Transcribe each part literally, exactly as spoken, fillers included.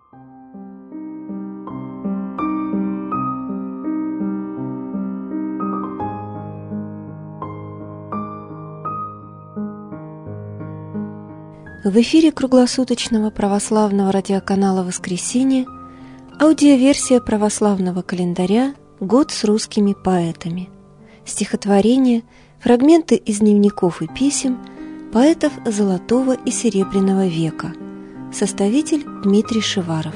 В эфире круглосуточного православного радиоканала «Воскресенье» аудиоверсия православного календаря «Год с русскими поэтами». Стихотворения, фрагменты из дневников и писем поэтов Золотого и Серебряного века. Составитель Дмитрий Шиваров.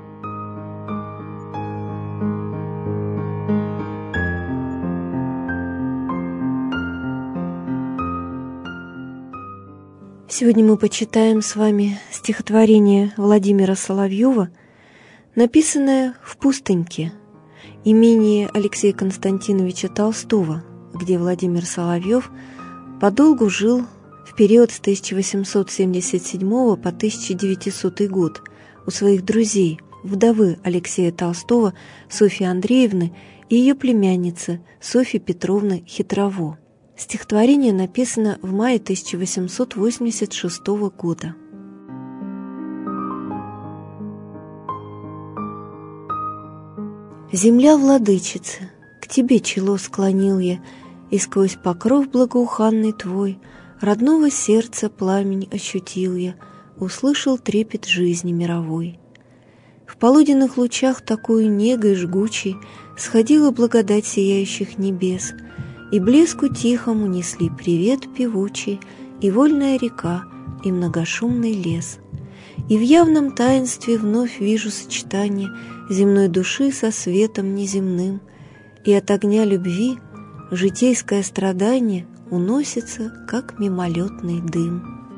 Сегодня мы почитаем с вами стихотворение Владимира Соловьева, написанное в Пустыньке, имении Алексея Константиновича Толстого, где Владимир Соловьев подолгу жил в период с тысяча восемьсот семьдесят седьмого по тысяча девятисотый год у своих друзей, вдовы Алексея Толстого Софьи Андреевны и ее племянницы Софьи Петровны Хитрово. Стихотворение написано в мае тысяча восемьсот восемьдесят шестого года. Земля владычица, к тебе чело склонил я, и сквозь покров благоуханный твой родного сердца пламень ощутил я, услышал трепет жизни мировой. В полуденных лучах такую негой жгучей сходила благодать сияющих небес, и блеску тихому несли привет певучий и вольная река, и многошумный лес. И в явном таинстве вновь вижу сочетание земной души со светом неземным, и от огня любви житейское страдание уносится, как мимолетный дым.